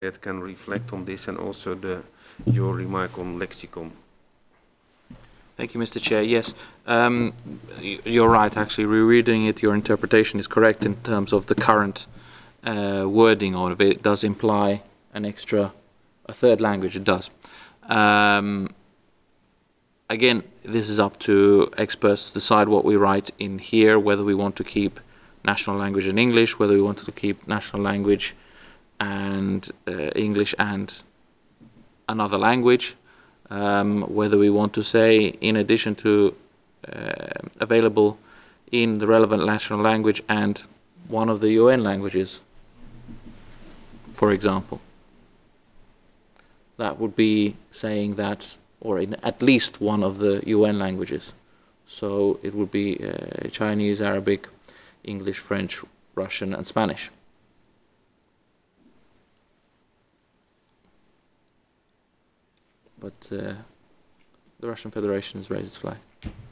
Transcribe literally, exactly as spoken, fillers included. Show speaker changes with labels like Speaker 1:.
Speaker 1: that can reflect on this and also the your remark on lexicon.
Speaker 2: Thank you, Mister Chair. Yes, um, you're right. Actually, rereading it, your interpretation is correct in terms of the current uh, wording of it. It does imply an extra, a third language. It does. Um, again, this is up to experts to decide what we write in here, whether we want to keep national language in English, whether we want to keep national language and uh, English and another language, um, whether we want to say, in addition to uh, available in the relevant national language and one of the U N languages, for example. That would be saying that, or in at least one of the U N languages. So it would be uh, Chinese, Arabic, English, French, Russian, and Spanish. But uh, the Russian Federation has raised its flag.